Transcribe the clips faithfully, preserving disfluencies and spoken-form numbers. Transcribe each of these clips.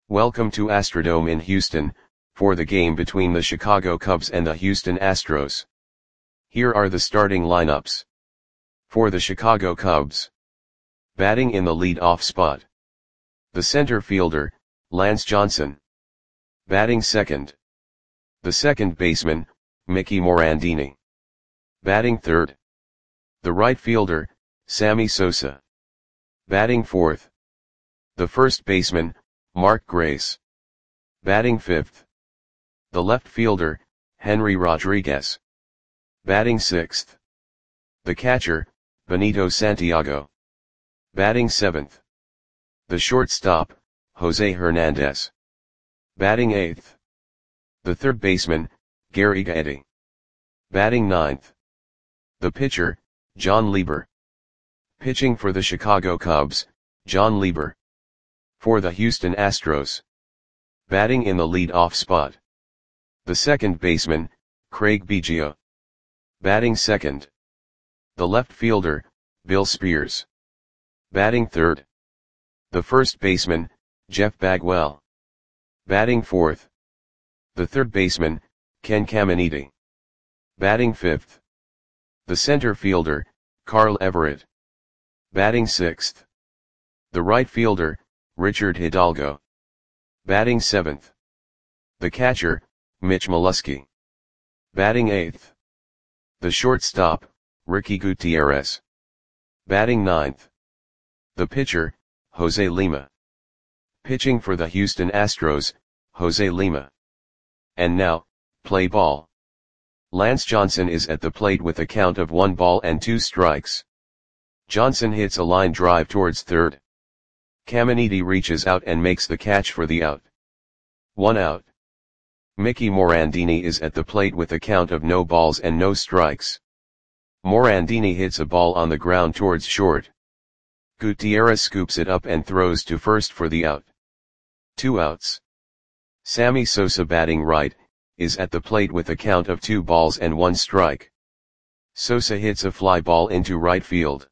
Welcome to Astrodome in Houston, for the game between the Chicago Cubs and the Houston Astros. Here are the starting lineups. For the Chicago Cubs. Batting in the lead-off spot. The center fielder, Lance Johnson. Batting second. The second baseman, Mickey Morandini. Batting third. The right fielder, Sammy Sosa. Batting fourth. The first baseman, Mark Grace. Batting fifth. The left fielder, Henry Rodriguez. Batting sixth. The catcher, Benito Santiago. Batting seventh. The shortstop, Jose Hernandez. Batting eighth. The third baseman, Gary Gaetti. Batting ninth. The pitcher, John Lieber. Pitching for the Chicago Cubs, John Lieber. For the Houston Astros. Batting in the lead-off spot. The second baseman, Craig Biggio. Batting second. The left fielder, Bill Spears. Batting third. The first baseman, Jeff Bagwell. Batting fourth. The third baseman, Ken Caminiti. Batting fifth. The center fielder, Carl Everett. Batting sixth. The right fielder, Richard Hidalgo. Batting seventh. The catcher, Mitch Molesky. Batting eighth. The shortstop, Ricky Gutierrez. Batting ninth. The pitcher, Jose Lima. Pitching for the Houston Astros, Jose Lima. And now, play ball. Lance Johnson is at the plate with a count of one ball and two strikes. Johnson hits a line drive towards third. Caminiti reaches out and makes the catch for the out. One out. Mickey Morandini is at the plate with a count of no balls and no strikes. Morandini hits a ball on the ground towards short. Gutierrez scoops it up and throws to first for the out. Two outs. Sammy Sosa, batting right, is at the plate with a count of two balls and one strike. Sosa hits a fly ball into right field.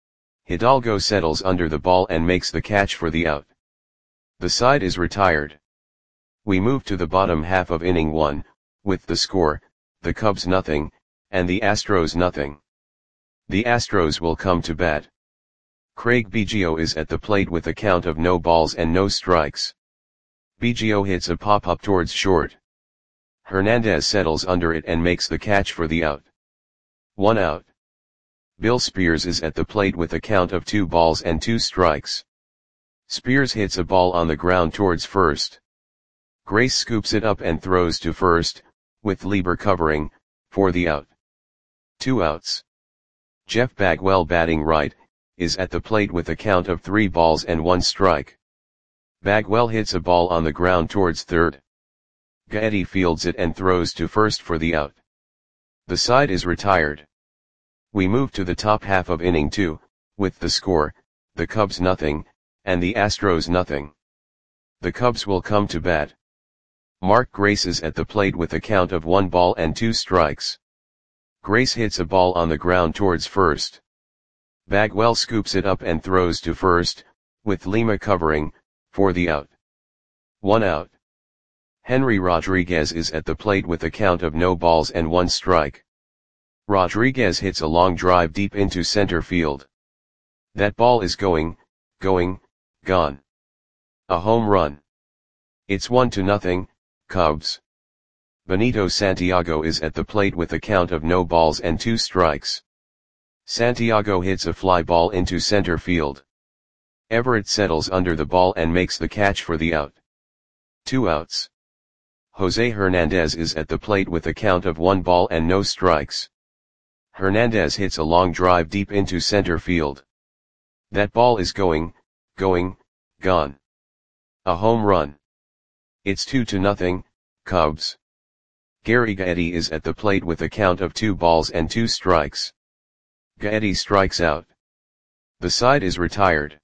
Hidalgo settles under the ball and makes the catch for the out. The side is retired. We move to the bottom half of inning one, with the score, the Cubs nothing, and the Astros nothing. The Astros will come to bat. Craig Biggio is at the plate with a count of no balls and no strikes. Biggio hits a pop-up towards short. Hernandez settles under it and makes the catch for the out. One out. Bill Spears is at the plate with a count of two balls and two strikes. Spears hits a ball on the ground towards first. Grace scoops it up and throws to first, with Lieber covering, for the out. Two outs. Jeff Bagwell, batting right, is at the plate with a count of three balls and one strike. Bagwell hits a ball on the ground towards third. Gaetti fields it and throws to first for the out. The side is retired. We move to the top half of inning two, with the score, the Cubs nothing, and the Astros nothing. The Cubs will come to bat. Mark Grace is at the plate with a count of one ball and two strikes. Grace hits a ball on the ground towards first. Bagwell scoops it up and throws to first, with Lima covering, for the out. One out. Henry Rodriguez is at the plate with a count of no balls and one strike. Rodriguez hits a long drive deep into center field. That ball is going, going, gone. A home run. It's one to nothing, Cubs. Benito Santiago is at the plate with a count of no balls and two strikes. Santiago hits a fly ball into center field. Everett settles under the ball and makes the catch for the out. Two outs. Jose Hernandez is at the plate with a count of one ball and no strikes. Hernandez hits a long drive deep into center field. That ball is going, going, gone. A home run. It's two to nothing, Cubs. Gary Gaetti is at the plate with a count of two balls and two strikes. Gaetti strikes out. The side is retired.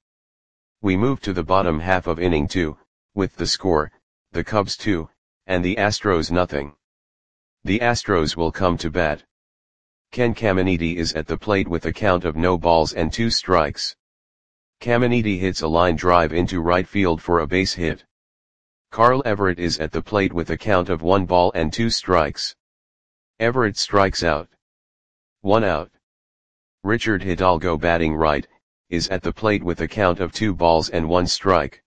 We move to the bottom half of inning two, with the score, the Cubs two, and the Astros nothing. The Astros will come to bat. Ken Caminiti is at the plate with a count of no balls and two strikes. Caminiti hits a line drive into right field for a base hit. Carl Everett is at the plate with a count of one ball and two strikes. Everett strikes out. One out. Richard Hidalgo, batting right, is at the plate with a count of two balls and one strike.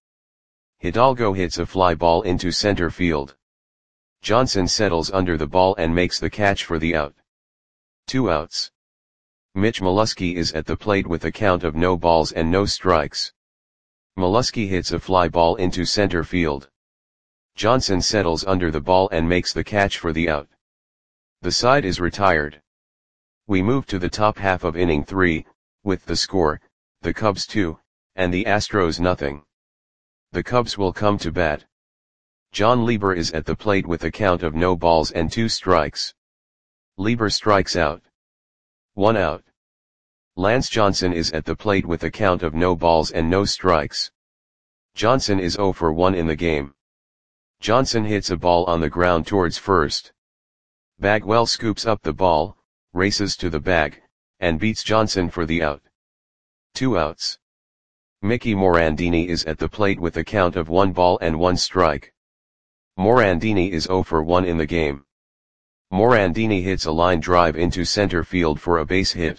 Hidalgo hits a fly ball into center field. Johnson settles under the ball and makes the catch for the out. Two outs. Mitch Molesky is at the plate with a count of no balls and no strikes. Molesky hits a fly ball into center field. Johnson settles under the ball and makes the catch for the out. The side is retired. We move to the top half of inning three, with the score, the Cubs two, and the Astros nothing. The Cubs will come to bat. John Lieber is at the plate with a count of no balls and two strikes. Lieber strikes out. One out. Lance Johnson is at the plate with a count of no balls and no strikes. Johnson is oh for one in the game. Johnson hits a ball on the ground towards first. Bagwell scoops up the ball, races to the bag, and beats Johnson for the out. Two outs. Mickey Morandini is at the plate with a count of one ball and one strike. Morandini is oh for one in the game. Morandini hits a line drive into center field for a base hit.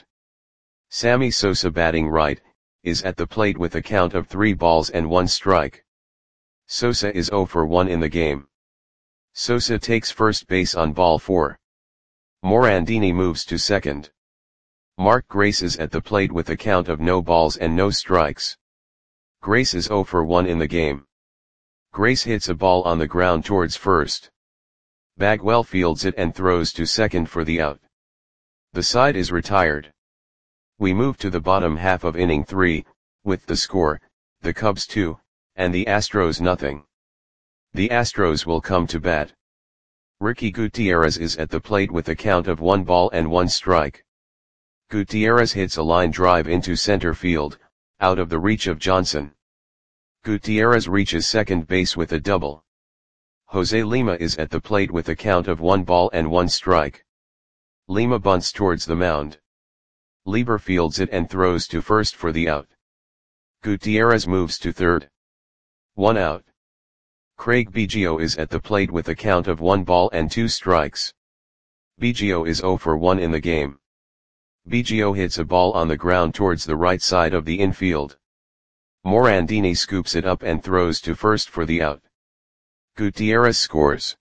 Sammy Sosa, batting right, is at the plate with a count of three balls and one strike. Sosa is oh for one in the game. Sosa takes first base on ball four. Morandini moves to second. Mark Grace is at the plate with a count of no balls and no strikes. Grace is oh for one in the game. Grace hits a ball on the ground towards first. Bagwell fields it and throws to second for the out. The side is retired. We move to the bottom half of inning three, with the score, the Cubs two, and the Astros nothing. The Astros will come to bat. Ricky Gutierrez is at the plate with a count of one ball and one strike. Gutierrez hits a line drive into center field, out of the reach of Johnson. Gutierrez reaches second base with a double. Jose Lima is at the plate with a count of one ball and one strike. Lima bunts towards the mound. Lieber fields it and throws to first for the out. Gutierrez moves to third. One out. Craig Biggio is at the plate with a count of one ball and two strikes. Biggio is oh for one in the game. Biggio hits a ball on the ground towards the right side of the infield. Morandini scoops it up and throws to first for the out. Gutierrez scores.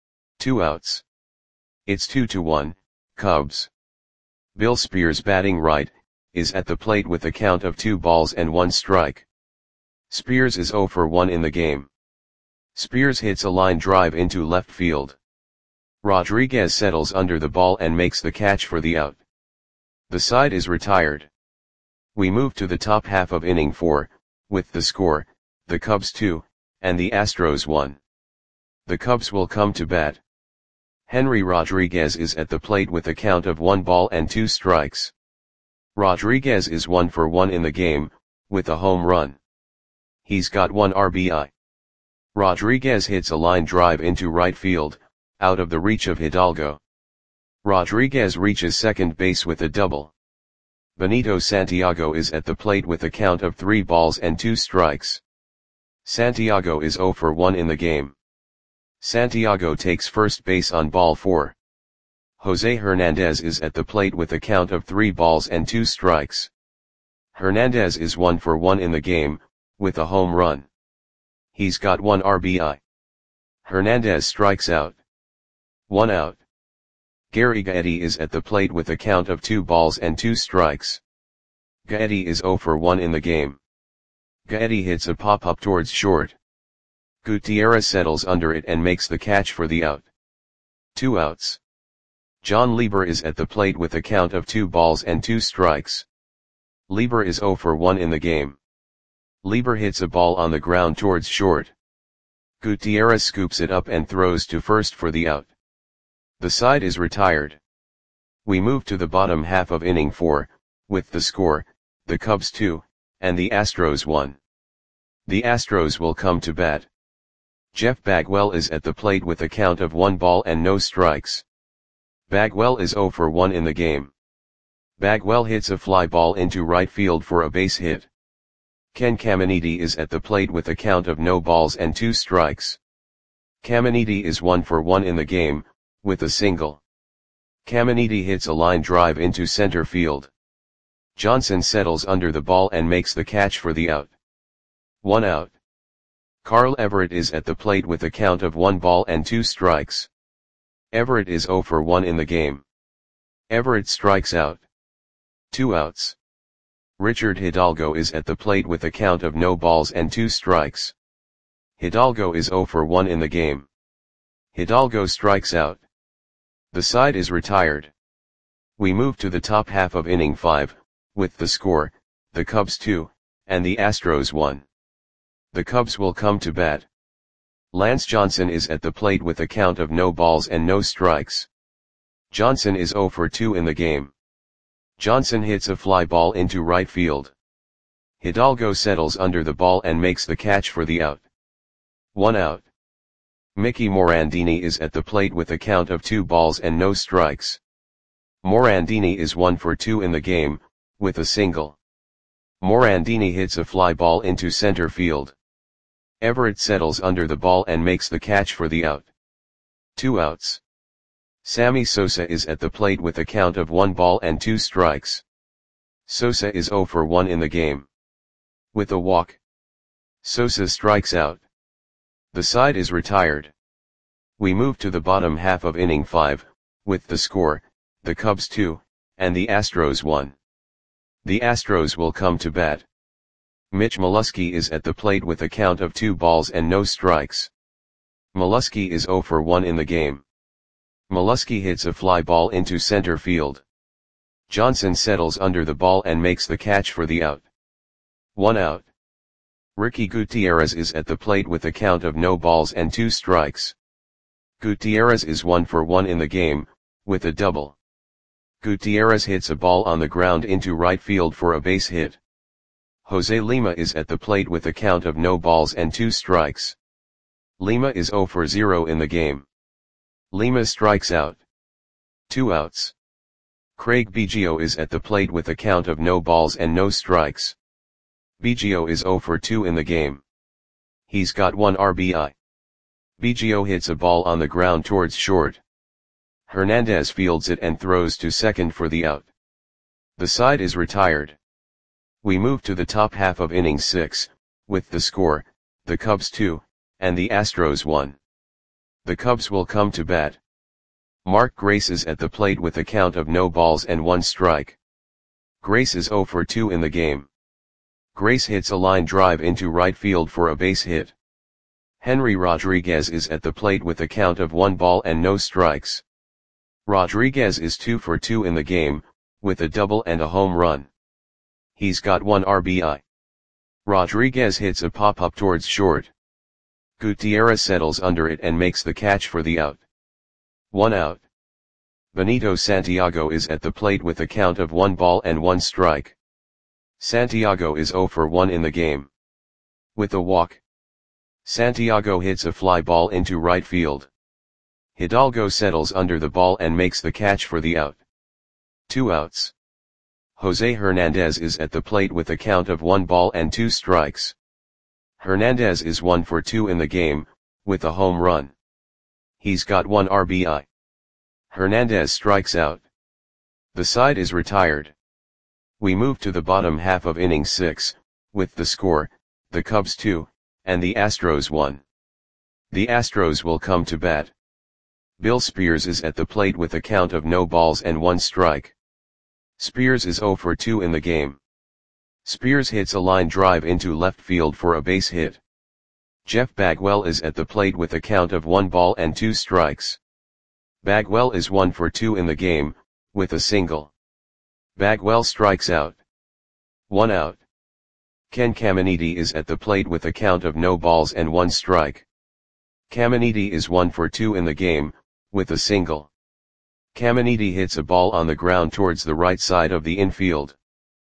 Two outs. It's two to one, Cubs. Bill Spears, batting right, is at the plate with a count of two balls and one strike. Spears is oh for one in the game. Spears hits a line drive into left field. Rodriguez settles under the ball and makes the catch for the out. The side is retired. We move to the top half of inning four, with the score, the Cubs two, and the Astros one. The Cubs will come to bat. Henry Rodriguez is at the plate with a count of one ball and two strikes. Rodriguez is one for one in the game, with a home run. He's got one R B I. Rodriguez hits a line drive into right field, out of the reach of Hidalgo. Rodriguez reaches second base with a double. Benito Santiago is at the plate with a count of three balls and two strikes. Santiago is oh for one in the game. Santiago takes first base on ball four. Jose Hernandez is at the plate with a count of three balls and two strikes. Hernandez is one for one in the game, with a home run. He's got one R B I. Hernandez strikes out. One out. Gary Gaetti is at the plate with a count of two balls and two strikes. Gaetti is oh for one in the game. Gaetti hits a pop-up towards short. Gutierrez settles under it and makes the catch for the out. Two outs. John Lieber is at the plate with a count of two balls and two strikes. Lieber is oh for one in the game. Lieber hits a ball on the ground towards short. Gutierrez scoops it up and throws to first for the out. The side is retired. We move to the bottom half of inning four, with the score, the Cubs two, and the Astros one. The Astros will come to bat. Jeff Bagwell is at the plate with a count of one ball and no strikes. Bagwell is oh for one in the game. Bagwell hits a fly ball into right field for a base hit. Ken Caminiti is at the plate with a count of no balls and two strikes. Caminiti is one for one in the game, with a single. Caminiti hits a line drive into center field. Johnson settles under the ball and makes the catch for the out. One out. Carl Everett is at the plate with a count of one ball and two strikes. Everett is zero for one in the game. Everett strikes out. Two outs. Richard Hidalgo is at the plate with a count of no balls and two strikes. Hidalgo is zero for one in the game. Hidalgo strikes out. The side is retired. We move to the top half of inning five, with the score, the Cubs two, and the Astros one. The Cubs will come to bat. Lance Johnson is at the plate with a count of no balls and no strikes. Johnson is zero for two in the game. Johnson hits a fly ball into right field. Hidalgo settles under the ball and makes the catch for the out. One out. Mickey Morandini is at the plate with a count of two balls and no strikes. Morandini is one for two in the game, with a single. Morandini hits a fly ball into center field. Everett settles under the ball and makes the catch for the out. Two outs. Sammy Sosa is at the plate with a count of one ball and two strikes. Sosa is zero for one in the game. With a walk. Sosa strikes out. The side is retired. We move to the bottom half of inning five, with the score, the Cubs two, and the Astros one. The Astros will come to bat. Mitch Molesky is at the plate with a count of two balls and no strikes. Molesky is zero for one in the game. Molesky hits a fly ball into center field. Johnson settles under the ball and makes the catch for the out. One out. Ricky Gutierrez is at the plate with a count of no balls and two strikes. Gutierrez is one for one in the game, with a double. Gutierrez hits a ball on the ground into right field for a base hit. Jose Lima is at the plate with a count of no balls and two strikes. Lima is zero for zero in the game. Lima strikes out. Two outs. Craig Biggio is at the plate with a count of no balls and no strikes. Biggio is zero for two in the game. He's got one R B I. Biggio hits a ball on the ground towards short. Hernandez fields it and throws to second for the out. The side is retired. We move to the top half of inning six, with the score, the Cubs two, and the Astros one. The Cubs will come to bat. Mark Grace is at the plate with a count of no balls and one strike. Grace is zero for two in the game. Grace hits a line drive into right field for a base hit. Henry Rodriguez is at the plate with a count of one ball and no strikes. Rodriguez is two for two in the game, with a double and a home run. He's got one R B I. Rodriguez hits a pop-up towards short. Gutierrez settles under it and makes the catch for the out. One out. Benito Santiago is at the plate with a count of one ball and one strike. Santiago is zero for one in the game. With a walk. Santiago hits a fly ball into right field. Hidalgo settles under the ball and makes the catch for the out. Two outs. Jose Hernandez is at the plate with a count of one ball and two strikes. Hernandez is one for two in the game, with a home run. He's got one R B I. Hernandez strikes out. The side is retired. We move to the bottom half of inning six, with the score, the Cubs two, and the Astros one. The Astros will come to bat. Bill Spears is at the plate with a count of no balls and one strike. Spears is zero for two in the game. Spears hits a line drive into left field for a base hit. Jeff Bagwell is at the plate with a count of one ball and two strikes. Bagwell is one for two in the game, with a single. Bagwell strikes out. One out. Ken Caminiti is at the plate with a count of no balls and one strike. Caminiti is one for two in the game, with a single. Caminiti hits a ball on the ground towards the right side of the infield.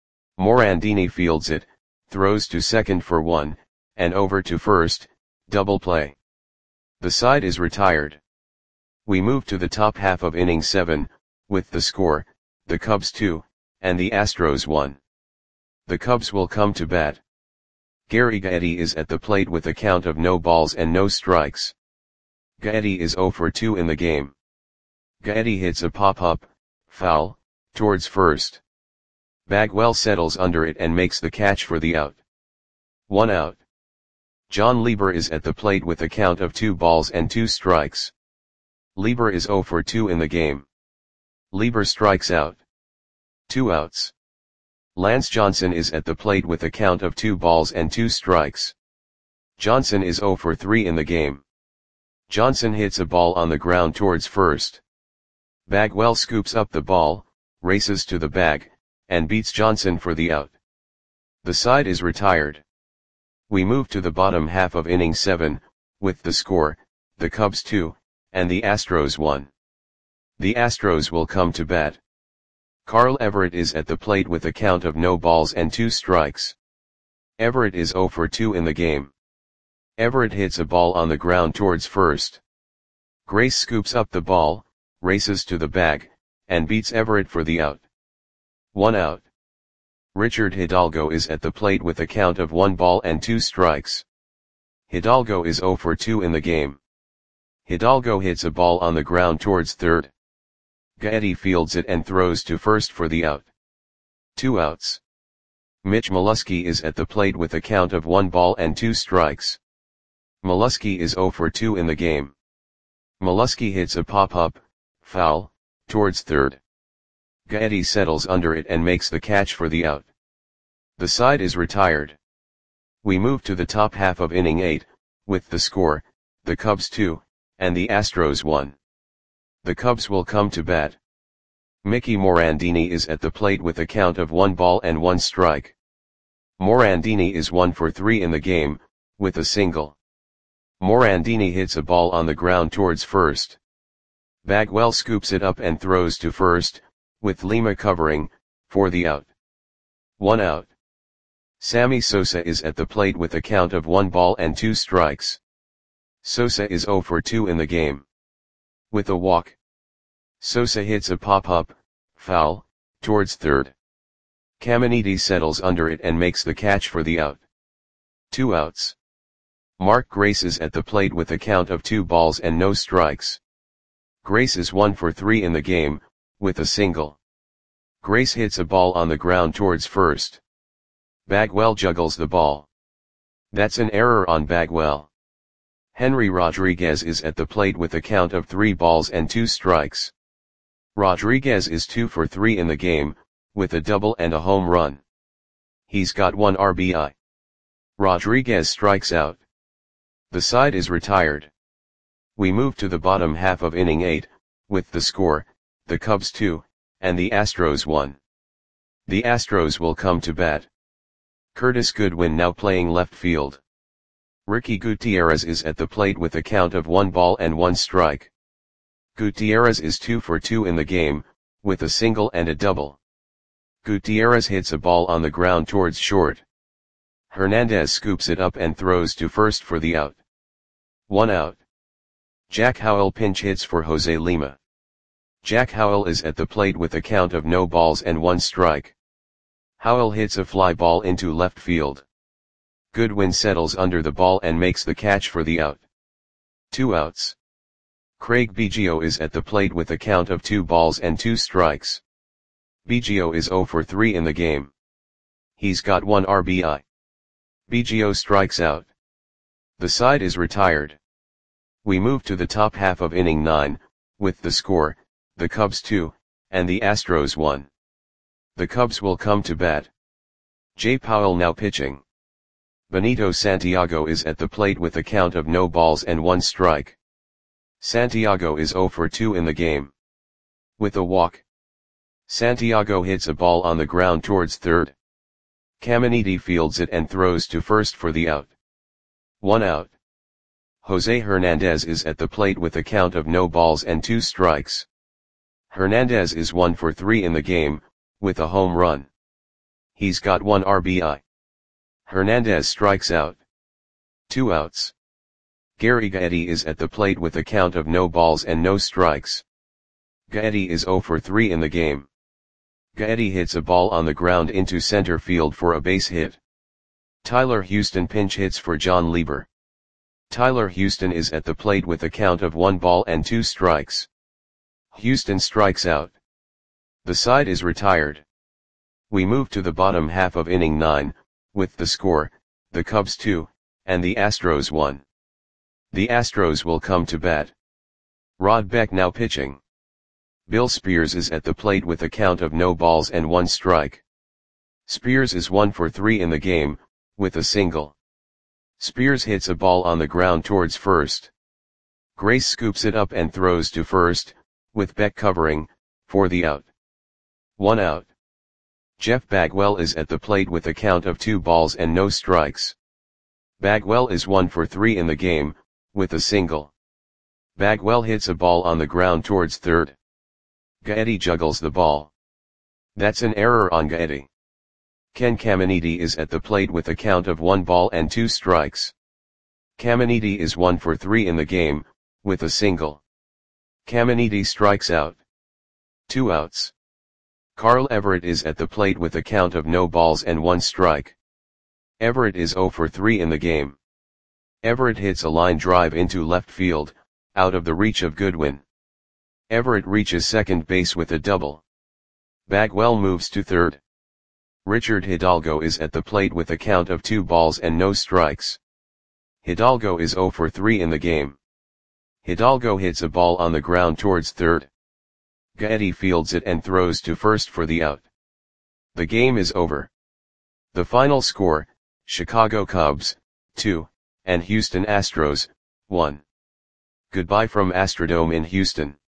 Morandini fields it, throws to second for one, and over to first, double play. The side is retired. We move to the top half of inning seven, with the score, the Cubs two, and the Astros one. The Cubs will come to bat. Gary Gaetti is at the plate with a count of no balls and no strikes. Gaetti is zero for two in the game. Gaetti hits a pop-up, foul, towards first. Bagwell settles under it and makes the catch for the out. One out. John Lieber is at the plate with a count of two balls and two strikes. Lieber is zero for two in the game. Lieber strikes out. Two outs. Lance Johnson is at the plate with a count of two balls and two strikes. Johnson is zero for three in the game. Johnson hits a ball on the ground towards first. Bagwell scoops up the ball, races to the bag, and beats Johnson for the out. The side is retired. We move to the bottom half of inning seven, with the score, the Cubs two, and the Astros one. The Astros will come to bat. Carl Everett is at the plate with a count of no balls and two strikes. Everett is zero for two in the game. Everett hits a ball on the ground towards first. Grace scoops up the ball, races to the bag, and beats Everett for the out. One out. Richard Hidalgo is at the plate with a count of one ball and two strikes. Hidalgo is zero for two in the game. Hidalgo hits a ball on the ground towards third. Gaetti fields it and throws to first for the out. Two outs. Mitch Molesky is at the plate with a count of one ball and two strikes. Molesky is zero for two in the game. Molesky hits a pop-up, foul, towards third. Gaetti settles under it and makes the catch for the out. The side is retired. We move to the top half of inning eight, with the score, the Cubs two, and the Astros one. The Cubs will come to bat. Mickey Morandini is at the plate with a count of one ball and one strike. Morandini is one for three in the game, with a single. Morandini hits a ball on the ground towards first. Bagwell scoops it up and throws to first, with Lima covering, for the out. One out. Sammy Sosa is at the plate with a count of one ball and two strikes. Sosa is zero for two in the game. With a walk. Sosa hits a pop-up, foul, towards third. Caminiti settles under it and makes the catch for the out. Two outs. Mark Grace is at the plate with a count of two balls and no strikes. Grace is one for three in the game, with a single. Grace hits a ball on the ground towards first. Bagwell juggles the ball. That's an error on Bagwell. Henry Rodriguez is at the plate with a count of three balls and two strikes. Rodriguez is two for three in the game, with a double and a home run. He's got one R B I. Rodriguez strikes out. The side is retired. We move to the bottom half of inning eight, with the score, the Cubs two, and the Astros one. The Astros will come to bat. Curtis Goodwin now playing left field. Ricky Gutierrez is at the plate with a count of one ball and one strike. Gutierrez is two for two in the game, with a single and a double. Gutierrez hits a ball on the ground towards short. Hernandez scoops it up and throws to first for the out. One out. Jack Howell pinch hits for Jose Lima. Jack Howell is at the plate with a count of no balls and one strike. Howell hits a fly ball into left field. Goodwin settles under the ball and makes the catch for the out. Two outs. Craig Biggio is at the plate with a count of two balls and two strikes. Biggio is zero for three in the game. He's got one R B I. Biggio strikes out. The side is retired. We move to the top half of inning nine, with the score, the Cubs two, and the Astros one. The Cubs will come to bat. Jay Powell now pitching. Benito Santiago is at the plate with a count of no balls and one strike. Santiago is zero for two in the game. With a walk. Santiago hits a ball on the ground towards third. Caminiti fields it and throws to first for the out. One out. Jose Hernandez is at the plate with a count of no balls and two strikes. Hernandez is one for three in the game, with a home run. He's got one R B I. Hernandez strikes out. Two outs. Gary Gaetti is at the plate with a count of no balls and no strikes. Gaetti is zero for three in the game. Gaetti hits a ball on the ground into center field for a base hit. Tyler Houston pinch hits for John Lieber. Tyler Houston is at the plate with a count of one ball and two strikes. Houston strikes out. The side is retired. We move to the bottom half of inning nine, with the score, the Cubs two, and the Astros one. The Astros will come to bat. Rod Beck now pitching. Bill Spears is at the plate with a count of no balls and one strike. Spears is one for three in the game, with a single. Spears hits a ball on the ground towards first. Grace scoops it up and throws to first, with Beck covering, for the out. One out. Jeff Bagwell is at the plate with a count of two balls and no strikes. Bagwell is one for three in the game, with a single. Bagwell hits a ball on the ground towards third. Gaetti juggles the ball. That's an error on Gaetti. Ken Caminiti is at the plate with a count of one ball and two strikes. Caminiti is one for three in the game, with a single. Caminiti strikes out. Two outs. Carl Everett is at the plate with a count of no balls and one strike. Everett is zero for three in the game. Everett hits a line drive into left field, out of the reach of Goodwin. Everett reaches second base with a double. Bagwell moves to third. Richard Hidalgo is at the plate with a count of two balls and no strikes. Hidalgo is zero for three in the game. Hidalgo hits a ball on the ground towards third. Gaetti fields it and throws to first for the out. The game is over. The final score, Chicago Cubs, two, and Houston Astros, one. Goodbye from Astrodome in Houston.